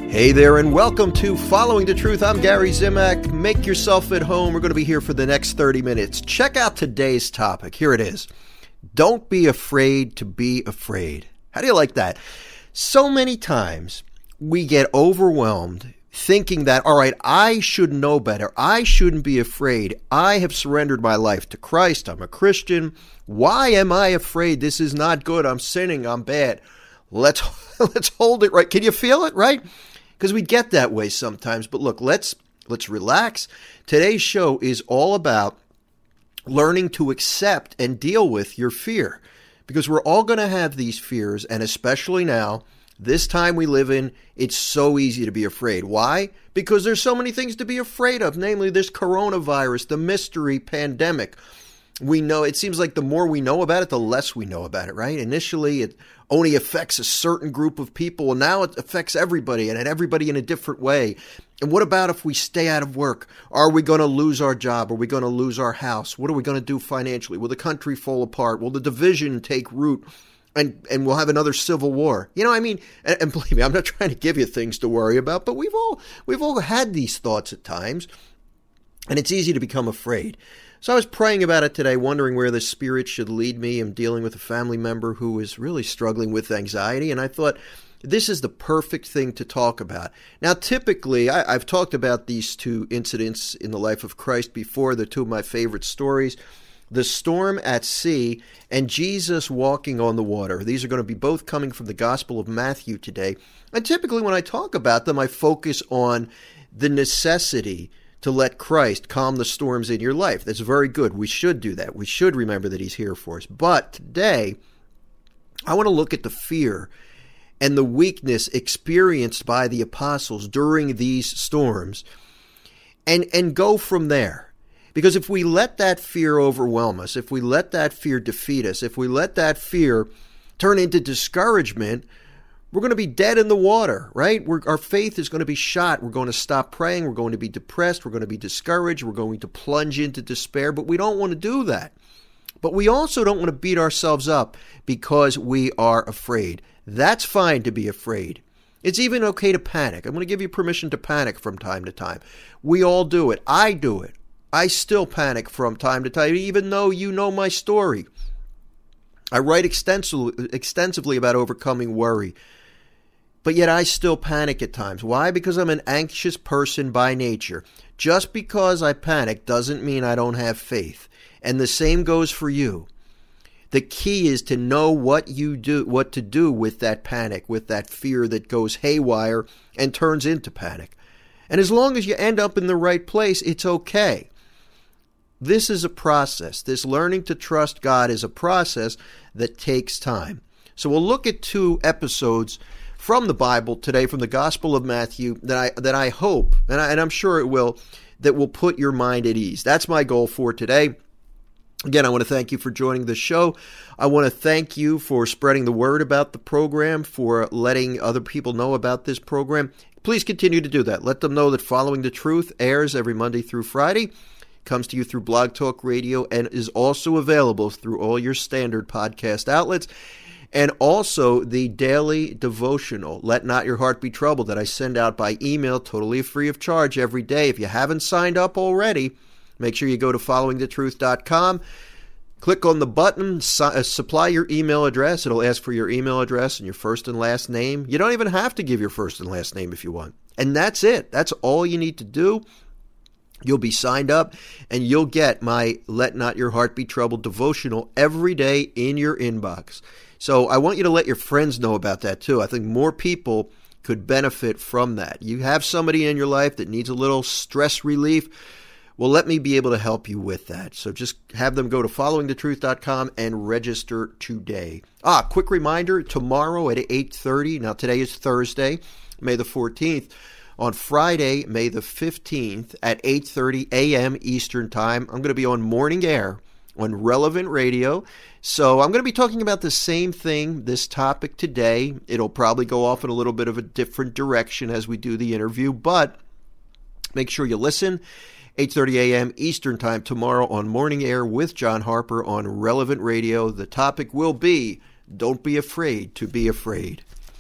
Hey there and welcome to Following the Truth. I'm Gary Zimak. Make yourself at home. We're going to be here for the next 30 minutes. Check out today's topic. Here it is. Don't be afraid to be afraid. How do you like that? So many times we get overwhelmed thinking that, all right, I should know better. I shouldn't be afraid. I have surrendered my life to Christ. I'm a Christian. Why am I afraid? This is not good. I'm sinning. I'm bad. Let's hold it right. Can you feel it, right? Because we get that way sometimes. But look, let's relax. Today's show is all about learning to accept and deal with your fear. Because we're all going to have these fears, and especially now, this time we live in, it's so easy to be afraid. Why? Because there's so many things to be afraid of, namely this coronavirus, the mystery pandemic. We know, it seems like the more we know about it, the less we know about it, right? Initially, it only affects a certain group of people, and now it affects everybody, and everybody in a different way. And what about if we stay out of work? Are we going to lose our job? Are we going to lose our house? What are we going to do financially? Will the country fall apart? Will the division take root? And we'll have another civil war. You know, I mean, and believe me, I'm not trying to give you things to worry about, but we've all had these thoughts at times, and it's easy to become afraid. So I was praying about it today, wondering where the Spirit should lead me. I'm dealing with a family member who is really struggling with anxiety, and I thought this is the perfect thing to talk about. Now, typically, I've talked about these two incidents in the life of Christ before. They're two of my favorite stories. The storm at sea and Jesus walking on the water. These are going to be both coming from the Gospel of Matthew today. And typically when I talk about them, I focus on the necessity to let Christ calm the storms in your life. That's very good. We should do that. We should remember that he's here for us. But today, I want to look at the fear and the weakness experienced by the apostles during these storms and go from there. Because if we let that fear overwhelm us, if we let that fear defeat us, if we let that fear turn into discouragement, we're going to be dead in the water, right? Our faith is going to be shot. We're going to stop praying. We're going to be depressed. We're going to be discouraged. We're going to plunge into despair, but we don't want to do that. But we also don't want to beat ourselves up because we are afraid. That's fine to be afraid. It's even okay to panic. I'm going to give you permission to panic from time to time. We all do it. I do it. I still panic from time to time, even though you know my story. I write extensively about overcoming worry. But yet I still panic at times. Why? Because I'm an anxious person by nature. Just because I panic doesn't mean I don't have faith. And the same goes for you. The key is to know what to do with that panic, with that fear that goes haywire and turns into panic. And as long as you end up in the right place, it's okay. This is a process. This learning to trust God is a process that takes time. So we'll look at two episodes from the Bible today, from the Gospel of Matthew, that I hope, and I'm sure it will, that will put your mind at ease. That's my goal for today. Again, I want to thank you for joining the show. I want to thank you for spreading the word about the program, for letting other people know about this program. Please continue to do that. Let them know that Following the Truth airs every Monday through Friday, comes to you through Blog Talk Radio, and is also available through all your standard podcast outlets. And also the daily devotional, Let Not Your Heart Be Troubled, that I send out by email totally free of charge every day. If you haven't signed up already, make sure you go to followingthetruth.com. Click on the button, supply your email address. It'll ask for your email address and your first and last name. You don't even have to give your first and last name if you want. And that's it. That's all you need to do. You'll be signed up, and you'll get my Let Not Your Heart Be Troubled devotional every day in your inbox. So I want you to let your friends know about that too. I think more people could benefit from that. You have somebody in your life that needs a little stress relief. Well, let me be able to help you with that. So just have them go to followingthetruth.com and register today. Quick reminder, tomorrow at 8:30, now today is Thursday, May the 14th, on Friday, May the 15th at 8:30 a.m. Eastern Time, I'm going to be on Morning Air on Relevant Radio. So I'm going to be talking about the same thing, this topic today. It'll probably go off in a little bit of a different direction as we do the interview, but make sure you listen. 8:30 a.m. Eastern Time tomorrow on Morning Air with John Harper on Relevant Radio. The topic will be, don't be afraid to be afraid.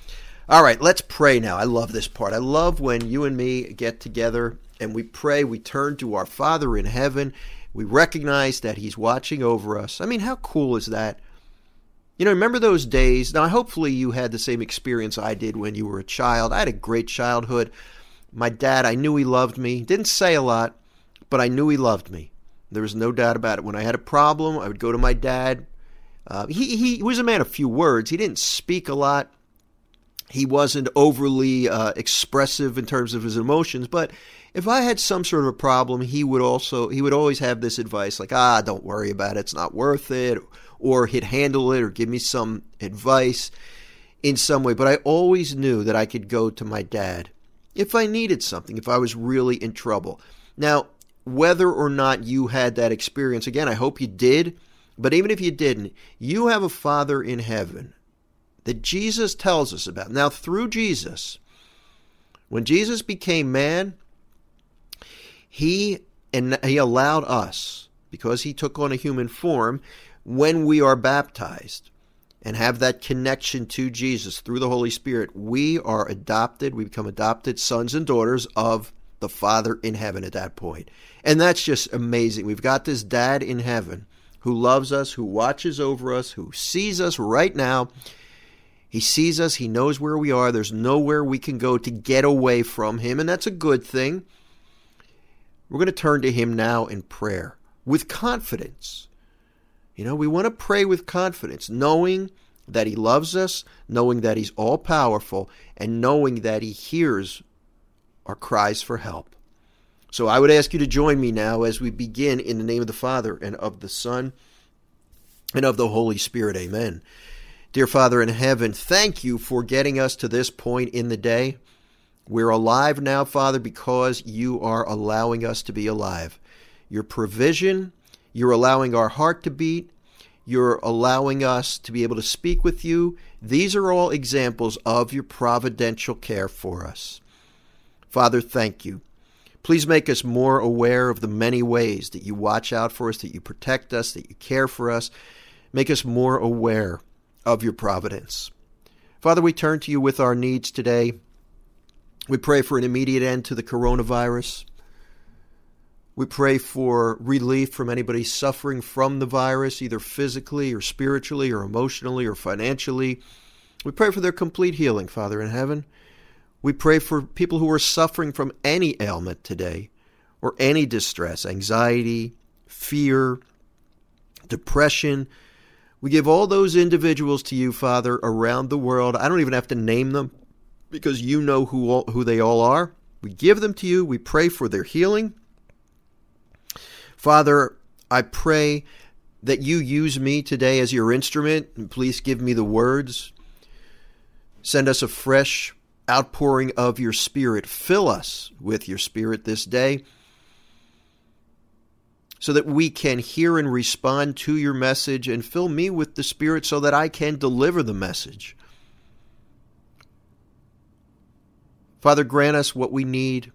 All right, let's pray now. I love this part. I love when you and me get together and we pray. We turn to our Father in heaven. We recognize that He's watching over us. I mean, how cool is that? You know, remember those days? Now, hopefully you had the same experience I did when you were a child. I had a great childhood. My dad, I knew he loved me. Didn't say a lot, but I knew he loved me. There was no doubt about it. When I had a problem, I would go to my dad. He was a man of few words. He didn't speak a lot. He wasn't overly expressive in terms of his emotions, but if I had some sort of a problem, he would always have this advice like, don't worry about it, it's not worth it, or he'd handle it or give me some advice in some way. But I always knew that I could go to my dad if I needed something, if I was really in trouble. Now, whether or not you had that experience, again, I hope you did, but even if you didn't, you have a Father in heaven that Jesus tells us about. Now, through Jesus, when Jesus became man, he allowed us, because he took on a human form, when we are baptized and have that connection to Jesus through the Holy Spirit, we are adopted. We become adopted sons and daughters of the Father in heaven at that point. And that's just amazing. We've got this dad in heaven who loves us, who watches over us, who sees us right now. He sees us. He knows where we are. There's nowhere we can go to get away from him, and that's a good thing. We're going to turn to him now in prayer with confidence. You know, we want to pray with confidence, knowing that he loves us, knowing that he's all-powerful, and knowing that he hears our cries for help. So I would ask you to join me now as we begin in the name of the Father and of the Son and of the Holy Spirit. Amen. Dear Father in heaven, thank you for getting us to this point in the day. We're alive now, Father, because you are allowing us to be alive. Your provision, you're allowing our heart to beat, you're allowing us to be able to speak with you. These are all examples of your providential care for us. Father, thank you. Please make us more aware of the many ways that you watch out for us, that you protect us, that you care for us. Make us more aware of your providence. Father, we turn to you with our needs today. We pray for an immediate end to the coronavirus. We pray for relief from anybody suffering from the virus, either physically or spiritually or emotionally or financially. We pray for their complete healing, Father in heaven. We pray for people who are suffering from any ailment today or any distress, anxiety, fear, depression. We give all those individuals to you, Father, around the world. I don't even have to name them because you know who they all are. We give them to you. We pray for their healing. Father, I pray that you use me today as your instrument, and please give me the words. Send us a fresh outpouring of your Spirit. Fill us with your Spirit this day, so that we can hear and respond to your message, and fill me with the Spirit so that I can deliver the message. Father, grant us what we need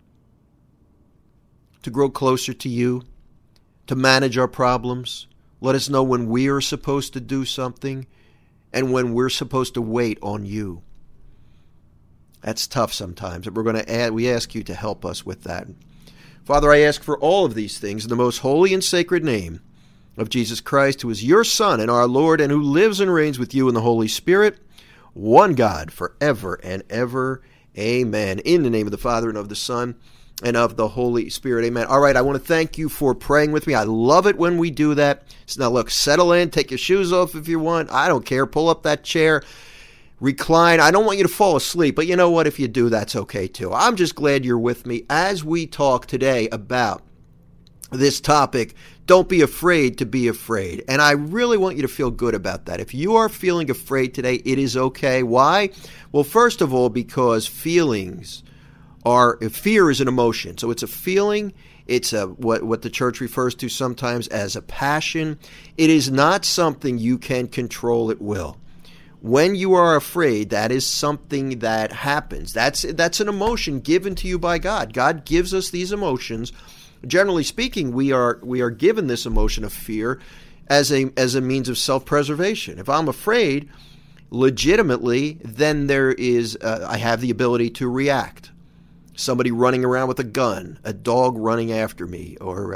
to grow closer to you, to manage our problems. Let us know when we are supposed to do something and when we're supposed to wait on you. That's tough sometimes, but we ask you to help us with that. Father, I ask for all of these things in the most holy and sacred name of Jesus Christ, who is your Son and our Lord, and who lives and reigns with you in the Holy Spirit, one God, forever and ever. Amen. In the name of the Father, and of the Son, and of the Holy Spirit. Amen. All right, I want to thank you for praying with me. I love it when we do that. So now look, settle in, take your shoes off if you want. I don't care. Pull up that chair. Recline. I don't want you to fall asleep, but you know what? If you do, that's okay too. I'm just glad you're with me as we talk today about this topic. Don't be afraid to be afraid. And I really want you to feel good about that. If you are feeling afraid today, it is okay. Why? Well, first of all, because fear is an emotion. So it's a feeling. It's what the church refers to sometimes as a passion. It is not something you can control at will. When you are afraid, that is something that happens. That's an emotion given to you by God. God gives us these emotions. Generally speaking, we are given this emotion of fear as a means of self-preservation. If I'm afraid, legitimately, then there is, I have the ability to react. Somebody running around with a gun, a dog running after me, or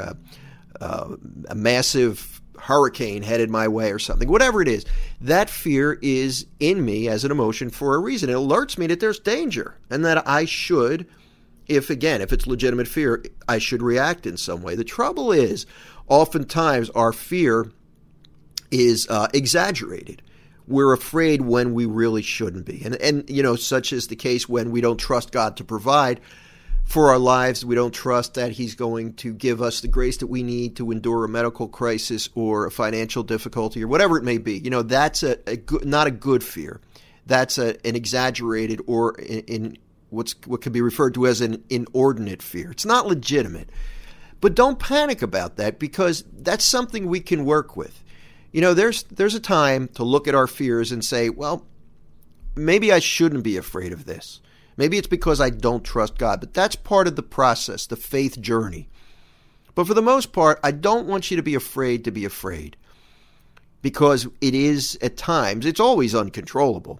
a massive hurricane headed my way or something, whatever it is. That fear is in me as an emotion for a reason. It alerts me that there's danger and that I should, if it's legitimate fear, I should react in some way. The trouble is, oftentimes our fear is exaggerated. We're afraid when we really shouldn't be. And such is the case when we don't trust God to provide for our lives. We don't trust that he's going to give us the grace that we need to endure a medical crisis or a financial difficulty or whatever it may be. That's not a good fear. That's an exaggerated or in what could be referred to as an inordinate fear. It's not legitimate. But don't panic about that, because that's something we can work with. There's a time to look at our fears and say, well, maybe I shouldn't be afraid of this. Maybe it's because I don't trust God. But that's part of the process, the faith journey. But for the most part, I don't want you to be afraid, because it is at times, it's always uncontrollable.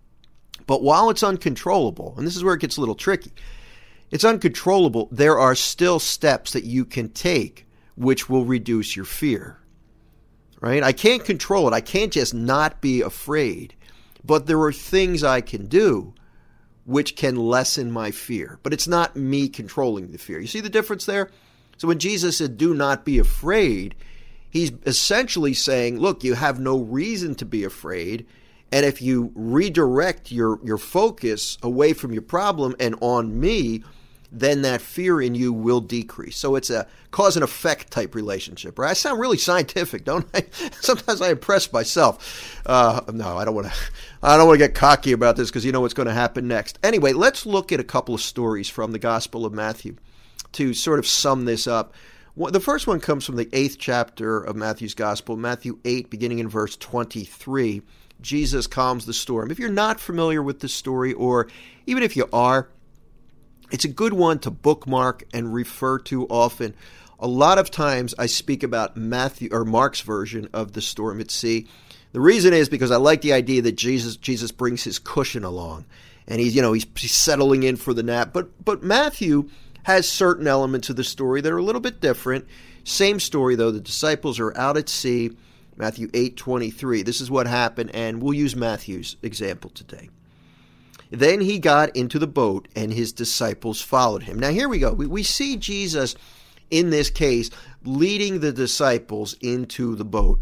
But while it's uncontrollable, and this is where it gets a little tricky, it's uncontrollable, there are still steps that you can take which will reduce your fear. Right? I can't control it. I can't just not be afraid. But there are things I can do which can lessen my fear. But it's not me controlling the fear. You see the difference there? So when Jesus said, do not be afraid, he's essentially saying, look, you have no reason to be afraid. And if you redirect your focus away from your problem and on me, then that fear in you will decrease. So it's a cause and effect type relationship, right? I sound really scientific, don't I? Sometimes I impress myself. No, I don't want to get cocky about this, because you know what's going to happen next. Anyway, let's look at a couple of stories from the Gospel of Matthew to sort of sum this up. The first one comes from the 8th chapter of Matthew's Gospel, Matthew 8, beginning in verse 23. Jesus calms the storm. If you're not familiar with this story, or even if you are, it's a good one to bookmark and refer to often. A lot of times I speak about Matthew or Mark's version of the storm at sea. The reason is because I like the idea that Jesus brings his cushion along, and he's settling in for the nap. But Matthew has certain elements of the story that are a little bit different. Same story though. The disciples are out at sea. Matthew 8:23. This is what happened, and we'll use Matthew's example today. Then he got into the boat, and his disciples followed him. Now here we go. We see Jesus, in this case, leading the disciples into the boat.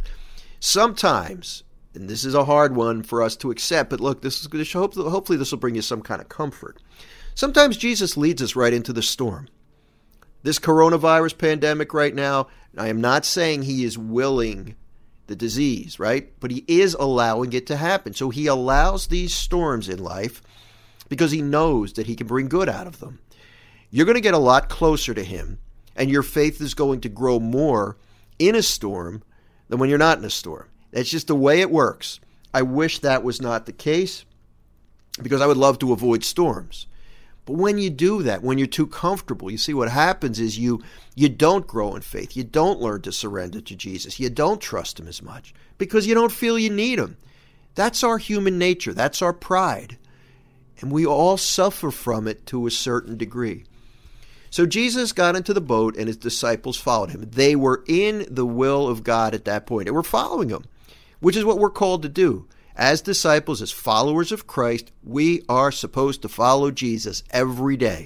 Sometimes, and this is a hard one for us to accept, but look, hopefully this will bring you some kind of comfort. Sometimes Jesus leads us right into the storm. This coronavirus pandemic right now, I am not saying he is willing the disease, right? But he is allowing it to happen. So he allows these storms in life because he knows that he can bring good out of them. You're going to get a lot closer to him, and your faith is going to grow more in a storm than when you're not in a storm. That's just the way it works. I wish that was not the case, because I would love to avoid storms. But when you do that, when you're too comfortable, you see what happens is you don't grow in faith. You don't learn to surrender to Jesus. You don't trust him as much because you don't feel you need him. That's our human nature. That's our pride. And we all suffer from it to a certain degree. So Jesus got into the boat and his disciples followed him. They were in the will of God at that point. They were following him, which is what we're called to do. As disciples, as followers of Christ, we are supposed to follow Jesus every day.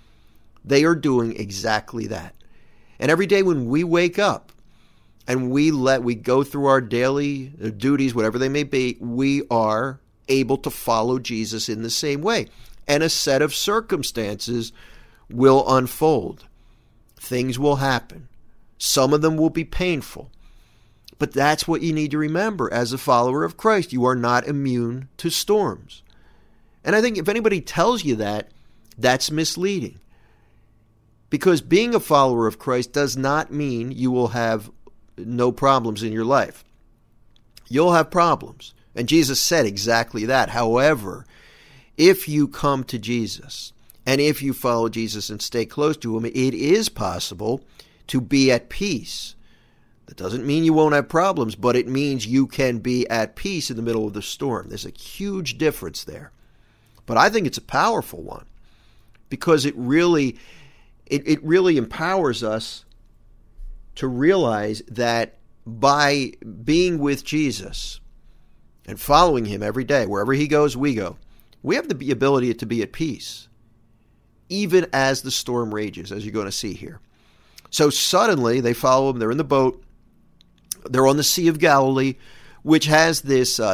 They are doing exactly that. And every day when we wake up and we go through our daily duties, whatever they may be, we are able to follow Jesus in the same way. And a set of circumstances will unfold. Things will happen. Some of them will be painful. But that's what you need to remember as a follower of Christ. You are not immune to storms. And I think if anybody tells you that, that's misleading. Because being a follower of Christ does not mean you will have no problems in your life. You'll have problems. And Jesus said exactly that. However, if you come to Jesus and if you follow Jesus and stay close to him, it is possible to be at peace. That doesn't mean you won't have problems, but it means you can be at peace in the middle of the storm. There's a huge difference there. But I think it's a powerful one because it really empowers us to realize that by being with Jesus and following him every day, wherever he goes, we go, we have the ability to be at peace, even as the storm rages, as you're going to see here. So suddenly they follow him. They're in the boat. They're on the Sea of Galilee, which has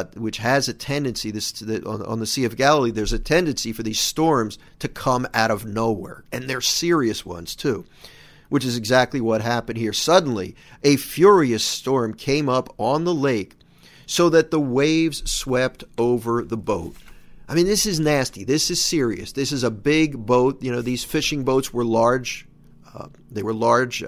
a tendency, on the Sea of Galilee, there's a tendency for these storms to come out of nowhere. And they're serious ones too, which is exactly what happened here. Suddenly, a furious storm came up on the lake so that the waves swept over the boat. I mean, this is nasty. This is serious. This is a big boat. You know, these fishing boats were large. They were large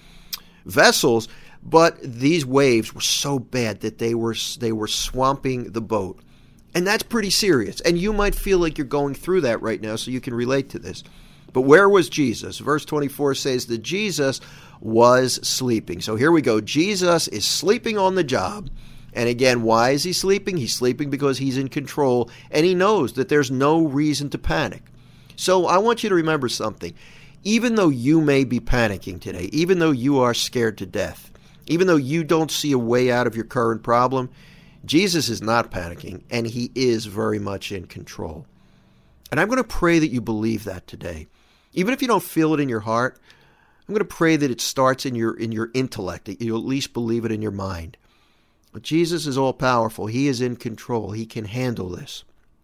vessels, but these waves were so bad that they were swamping the boat. And that's pretty serious. And you might feel like you're going through that right now, so you can relate to this. But where was Jesus? Verse 24 says that Jesus was sleeping. So here we go. Jesus is sleeping on the job. And again, why is he sleeping? He's sleeping because he's in control, and he knows that there's no reason to panic. So I want you to remember something. Even though you may be panicking today, even though you are scared to death, even though you don't see a way out of your current problem, Jesus is not panicking, and he is very much in control. And I'm going to pray that you believe that today. Even if you don't feel it in your heart, I'm going to pray that it starts in your intellect, that you at least believe it in your mind. But Jesus is all-powerful. He is in control. He can handle this.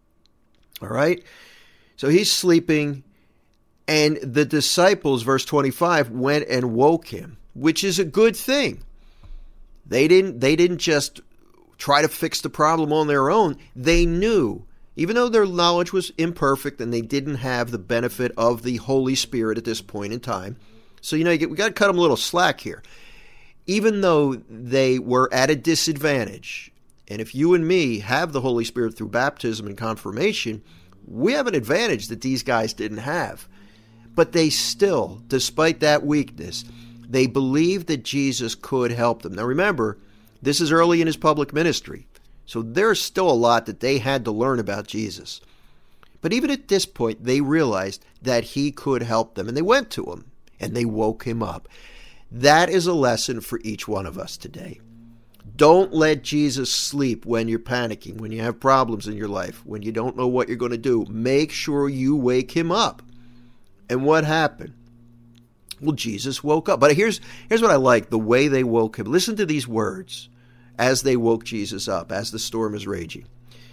All right? So he's sleeping, and the disciples, verse 25, went and woke him, which is a good thing. They didn't just try to fix the problem on their own. They knew, even though their knowledge was imperfect and they didn't have the benefit of the Holy Spirit at this point in time. So, we got to cut them a little slack here. Even though they were at a disadvantage, and if you and me have the Holy Spirit through baptism and confirmation, we have an advantage that these guys didn't have. But they still, despite that weakness, they believed that Jesus could help them. Now remember, this is early in his public ministry, so there's still a lot that they had to learn about Jesus. But even at this point, they realized that he could help them, and they went to him, and they woke him up. That is a lesson for each one of us today. Don't let Jesus sleep when you're panicking, when you have problems in your life, when you don't know what you're going to do. Make sure you wake him up. And what happened? Well, Jesus woke up. But here's what I like, the way they woke him. Listen to these words as they woke Jesus up, as the storm is raging.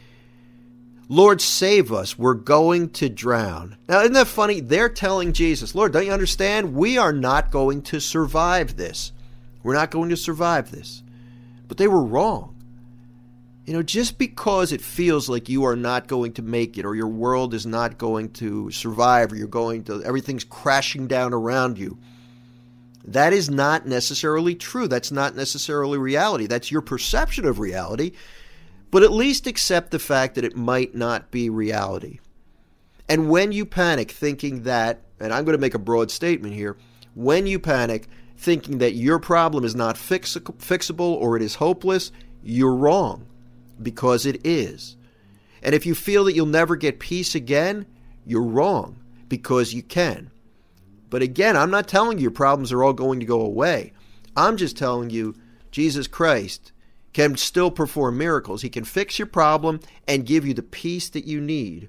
Lord, save us. We're going to drown. Now, isn't that funny? They're telling Jesus, Lord, don't you understand? We are not going to survive this. We're not going to survive this. But they were wrong. Just because it feels like you are not going to make it, or your world is not going to survive, or everything's crashing down around you, that is not necessarily true. That's not necessarily reality. That's your perception of reality. But at least accept the fact that it might not be reality. And when you panic thinking that, and I'm going to make a broad statement here, when you panic thinking that your problem is not fixable or it is hopeless, you're wrong, because it is. And if you feel that you'll never get peace again, you're wrong, because you can. But again, I'm not telling you your problems are all going to go away. I'm just telling you Jesus Christ can still perform miracles. He can fix your problem and give you the peace that you need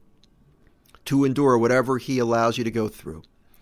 to endure whatever he allows you to go through.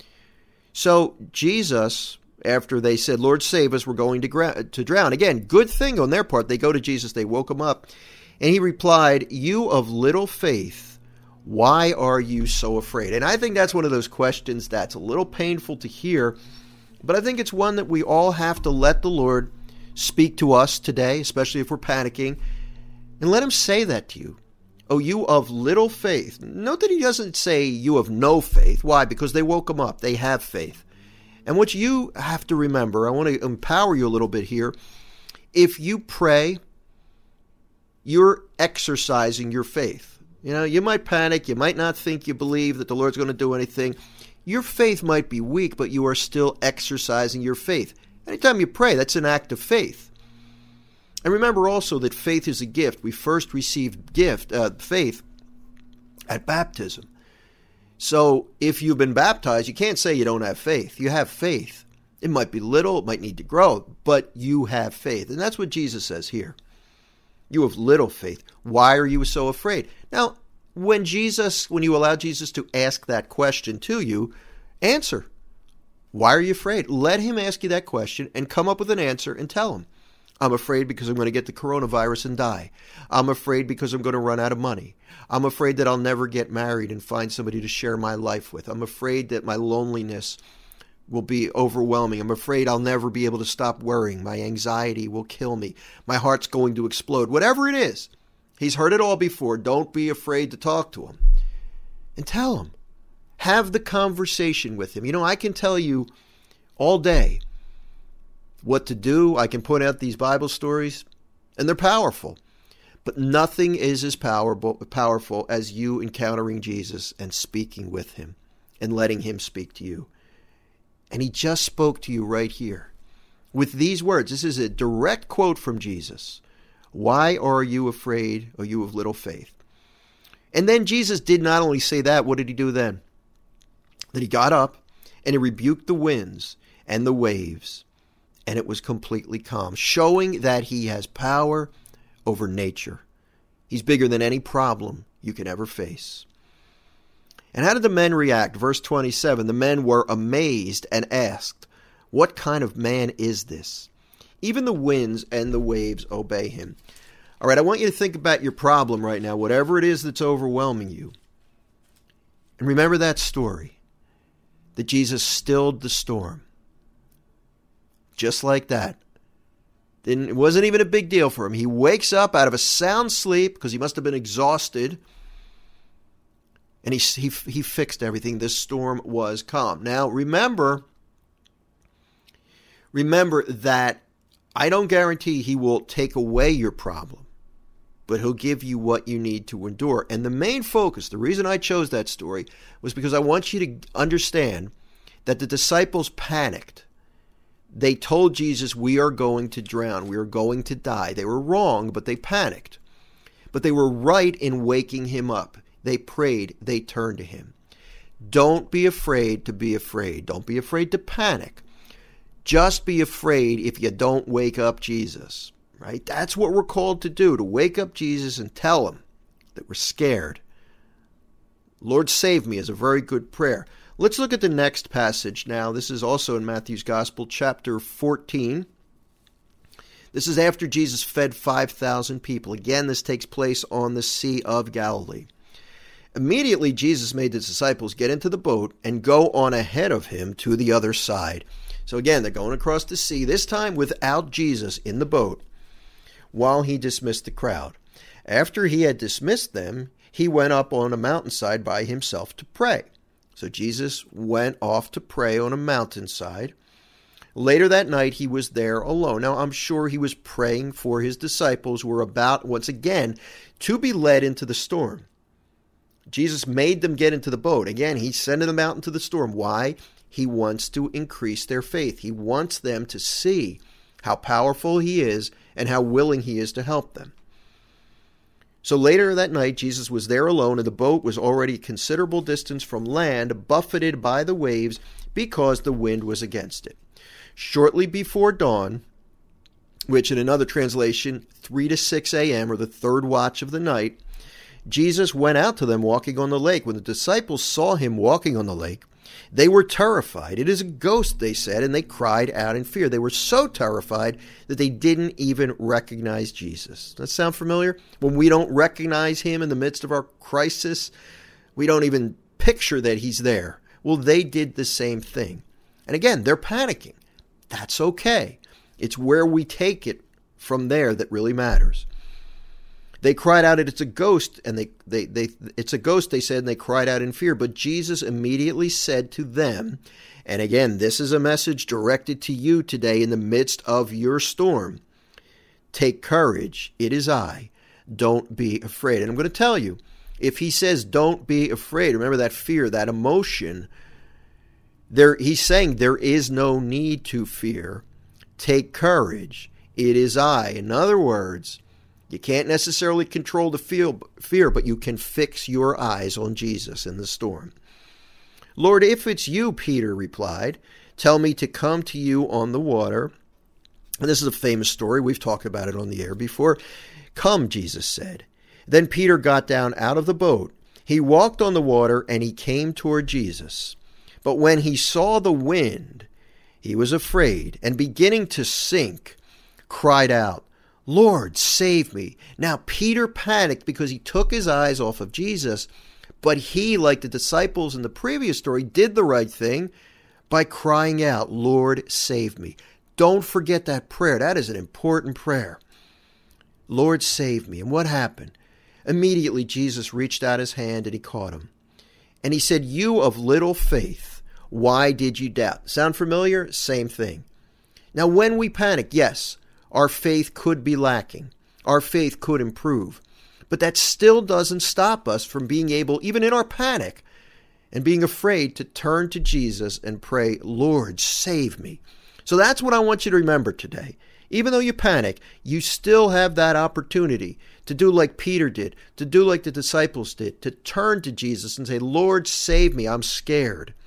So Jesus, after they said, Lord, save us, we're going to drown. Again, good thing on their part. They go to Jesus, they woke him up, and he replied, you of little faith, why are you so afraid? And I think that's one of those questions that's a little painful to hear, but I think it's one that we all have to let the Lord speak to us today, especially if we're panicking, and let him say that to you. Oh, you of little faith. Note that he doesn't say you of no faith. Why? Because they woke him up. They have faith. And what you have to remember, I want to empower you a little bit here. If you pray, you're exercising your faith. You might panic. You might not think you believe that the Lord's going to do anything. Your faith might be weak, but you are still exercising your faith. Anytime you pray, that's an act of faith. And remember also that faith is a gift. We first received faith at baptism. So if you've been baptized, you can't say you don't have faith. You have faith. It might be little, it might need to grow, but you have faith. And that's what Jesus says here. You have little faith. Why are you so afraid? Now, when you allow Jesus to ask that question to you, answer. Why are you afraid? Let him ask you that question and come up with an answer and tell him. I'm afraid because I'm going to get the coronavirus and die. I'm afraid because I'm going to run out of money. I'm afraid that I'll never get married and find somebody to share my life with. I'm afraid that my loneliness will be overwhelming. I'm afraid I'll never be able to stop worrying. My anxiety will kill me. My heart's going to explode. Whatever it is, he's heard it all before. Don't be afraid to talk to him. And tell him. Have the conversation with him. I can tell you all day what to do. I can point out these Bible stories, and they're powerful. But nothing is as powerful as you encountering Jesus and speaking with him and letting him speak to you. And he just spoke to you right here with these words. This is a direct quote from Jesus. Why are you afraid, O you of little faith? And then Jesus did not only say that, what did he do then? That he got up and he rebuked the winds and the waves, and it was completely calm, showing that he has power over nature. He's bigger than any problem you can ever face. And how did the men react? Verse 27, the men were amazed and asked, what kind of man is this? Even the winds and the waves obey him. All right, I want you to think about your problem right now, whatever it is that's overwhelming you. And remember that story, that Jesus stilled the storm. Just like that. It wasn't even a big deal for him. He wakes up out of a sound sleep because he must have been exhausted. And he fixed everything. This storm was calm. Now, remember that I don't guarantee he will take away your problem, but he'll give you what you need to endure. And the main focus, the reason I chose that story, was because I want you to understand that the disciples panicked. They told Jesus, we are going to drown. We are going to die. They were wrong, but they panicked. But they were right in waking him up. They prayed. They turned to him. Don't be afraid to be afraid. Don't be afraid to panic. Just be afraid if you don't wake up Jesus, right? That's what we're called to do, to wake up Jesus and tell him that we're scared. Lord, save me is a very good prayer. Let's look at the next passage now. This is also in Matthew's Gospel, chapter 14. This is after Jesus fed 5,000 people. Again, this takes place on the Sea of Galilee. Immediately, Jesus made the disciples get into the boat and go on ahead of him to the other side. So again, they're going across the sea, this time without Jesus in the boat, while he dismissed the crowd. After he had dismissed them, he went up on a mountainside by himself to pray. So Jesus went off to pray on a mountainside. Later that night, he was there alone. Now, I'm sure he was praying for his disciples who were about, once again, to be led into the storm. Jesus made them get into the boat. Again, he's sending them out into the storm. Why? He wants to increase their faith. He wants them to see how powerful he is and how willing he is to help them. So later that night, Jesus was there alone, and the boat was already a considerable distance from land, buffeted by the waves because the wind was against it. Shortly before dawn, which in another translation, 3 to 6 a.m., or the third watch of the night, Jesus went out to them walking on the lake. When the disciples saw him walking on the lake, they were terrified. It is a ghost, they said, and they cried out in fear. They were so terrified that they didn't even recognize Jesus. Does that sound familiar? When we don't recognize him in the midst of our crisis, we don't even picture that he's there. Well, they did the same thing. And again, they're panicking. That's okay. It's where we take it from there that really matters. They cried out, it's a ghost, and it's a ghost, they said, and they cried out in fear. But Jesus immediately said to them, and again, this is a message directed to you today in the midst of your storm. Take courage, it is I. Don't be afraid. And I'm going to tell you, if he says don't be afraid, remember that fear, that emotion, he's saying there is no need to fear. Take courage. It is I. In other words, you can't necessarily control the fear, but you can fix your eyes on Jesus in the storm. Lord, if it's you, Peter replied, tell me to come to you on the water. And this is a famous story. We've talked about it on the air before. Come, Jesus said. Then Peter got down out of the boat. He walked on the water and he came toward Jesus. But when he saw the wind, he was afraid and beginning to sink, cried out, Lord, save me. Now Peter panicked because he took his eyes off of Jesus, but he, like the disciples in the previous story, did the right thing by crying out, Lord, save me. Don't forget that prayer. That is an important prayer. Lord, save me. And what happened? Immediately Jesus reached out his hand and he caught him. And he said, you of little faith, why did you doubt? Sound familiar? Same thing. Now, when we panic, yes, our faith could be lacking. Our faith could improve. But that still doesn't stop us from being able, even in our panic, and being afraid to turn to Jesus and pray, Lord, save me. So that's what I want you to remember today. Even though you panic, you still have that opportunity to do like Peter did, to do like the disciples did, to turn to Jesus and say, Lord, save me, I'm scared.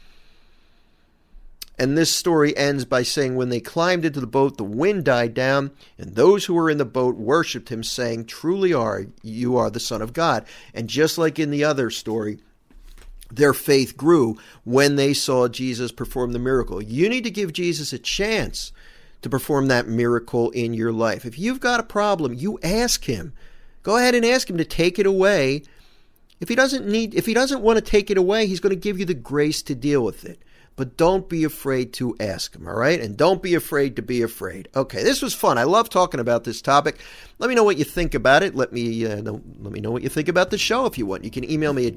And this story ends by saying, when they climbed into the boat, the wind died down, and those who were in the boat worshipped him, saying, truly you are the Son of God. And just like in the other story, their faith grew when they saw Jesus perform the miracle. You need to give Jesus a chance to perform that miracle in your life. If you've got a problem, you ask him. Go ahead and ask him to take it away. If he doesn't want to take it away, he's going to give you the grace to deal with it. But don't be afraid to ask him, all right? And don't be afraid to be afraid. Okay, this was fun. I love talking about this topic. Let me know what you think about it. Let me know what you think about the show if you want. You can email me at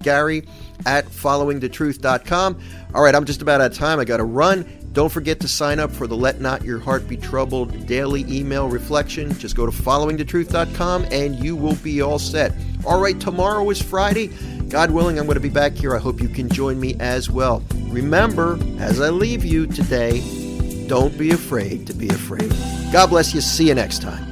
gary@followingthetruth.com. All right, I'm just about out of time. I got to run. Don't forget to sign up for the Let Not Your Heart Be Troubled daily email reflection. Just go to followingthetruth.com and you will be all set. All right, tomorrow is Friday. God willing, I'm going to be back here. I hope you can join me as well. Remember, as I leave you today, don't be afraid to be afraid. God bless you. See you next time.